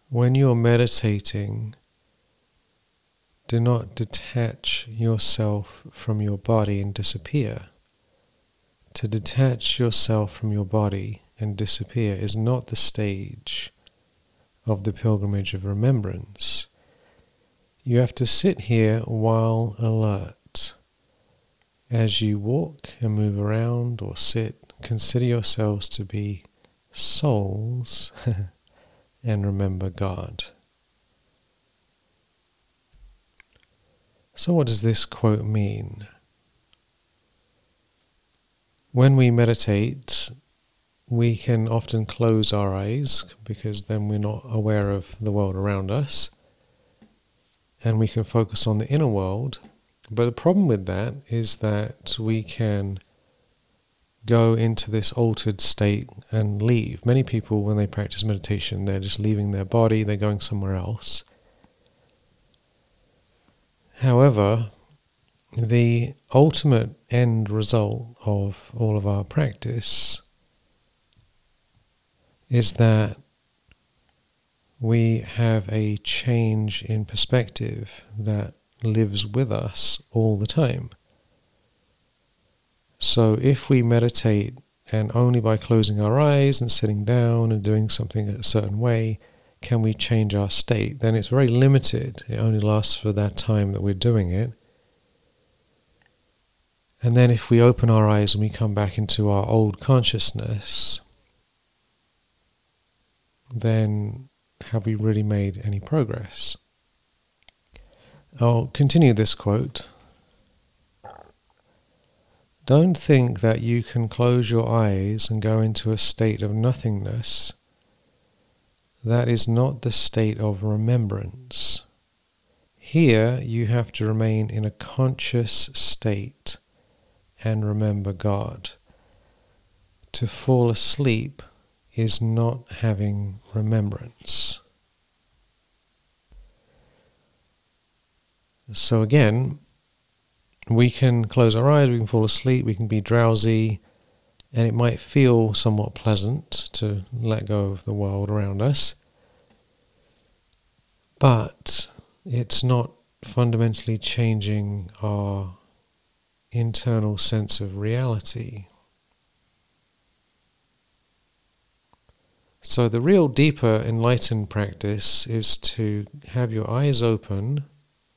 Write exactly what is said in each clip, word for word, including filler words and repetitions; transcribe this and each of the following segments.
When you're meditating, do not detach yourself from your body and disappear. To detach yourself from your body and disappear is not the stage of the pilgrimage of remembrance. You have to sit here while alert. As you walk and move around or sit, consider yourselves to be souls and remember God. So what does this quote mean? When we meditate, we can often close our eyes because then we're not aware of the world around us, and we can focus on the inner world. But the problem with that is that we can go into this altered state and leave. Many people, when they practice meditation, they're just leaving their body, they're going somewhere else. However, the ultimate end result of all of our practice is that we have a change in perspective that lives with us all the time. So if we meditate and only by closing our eyes and sitting down and doing something a certain way can we change our state, then it's very limited. It only lasts for that time that we're doing it. And then if we open our eyes and we come back into our old consciousness, then have we really made any progress? I'll continue this quote. Don't think that you can close your eyes and go into a state of nothingness. That is not the state of remembrance. Here you have to remain in a conscious state and remember God. To fall asleep is not having remembrance. So again, we can close our eyes, we can fall asleep, we can be drowsy, and it might feel somewhat pleasant to let go of the world around us. But it's not fundamentally changing our internal sense of reality. So the real deeper enlightened practice is to have your eyes open,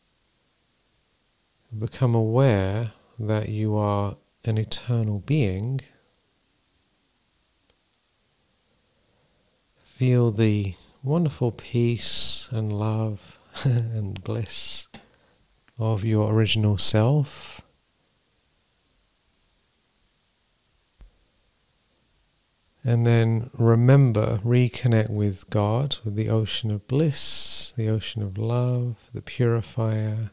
become aware that you are an eternal being, feel the wonderful peace and love and bliss of your original self. And then remember, reconnect with God, with the ocean of bliss, the ocean of love, the purifier,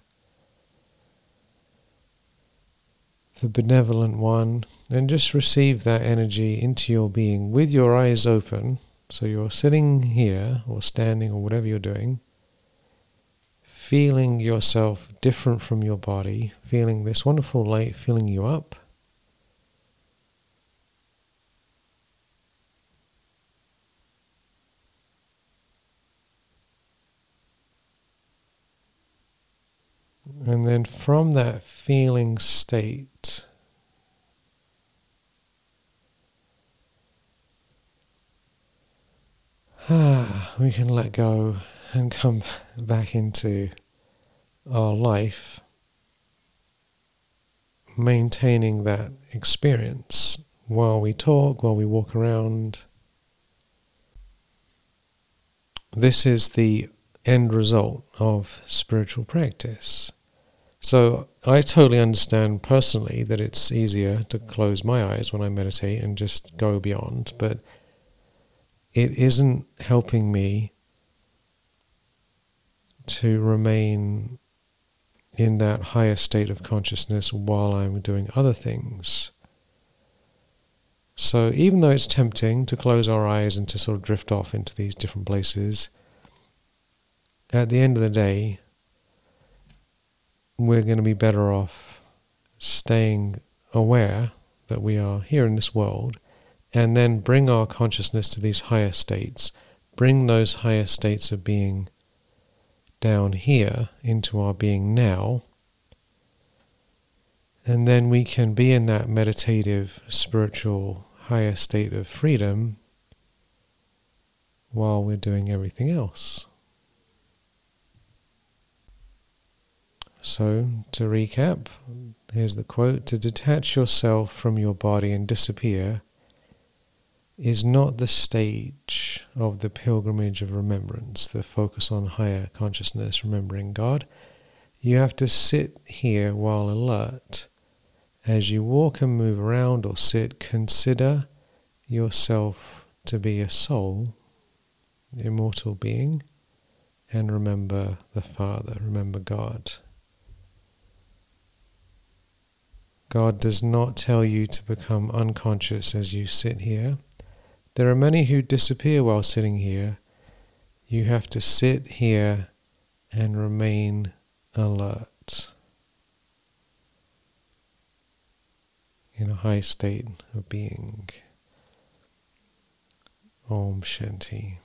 the benevolent one, and just receive that energy into your being with your eyes open. So you're sitting here or standing or whatever you're doing, feeling yourself different from your body, feeling this wonderful light filling you up. And then from that feeling state, ah, we can let go and come back into our life, maintaining that experience while we talk, while we walk around. This is the end result of spiritual practice. So I totally understand personally that it's easier to close my eyes when I meditate and just go beyond, but it isn't helping me to remain in that higher state of consciousness while I'm doing other things. So even though it's tempting to close our eyes and to sort of drift off into these different places, at the end of the day, we're going to be better off staying aware that we are here in this world, and then bring our consciousness to these higher states, bring those higher states of being down here into our being now, and then we can be in that meditative, spiritual, higher state of freedom while we're doing everything else. So, to recap, here's the quote: to detach yourself from your body and disappear is not the stage of the pilgrimage of remembrance, the focus on higher consciousness, remembering God. You have to sit here while alert. As you walk and move around or sit, consider yourself to be a soul, immortal being, and remember the Father, remember God. God does not tell you to become unconscious as you sit here. There are many who disappear while sitting here. You have to sit here and remain alert in a high state of being. Om Shanti.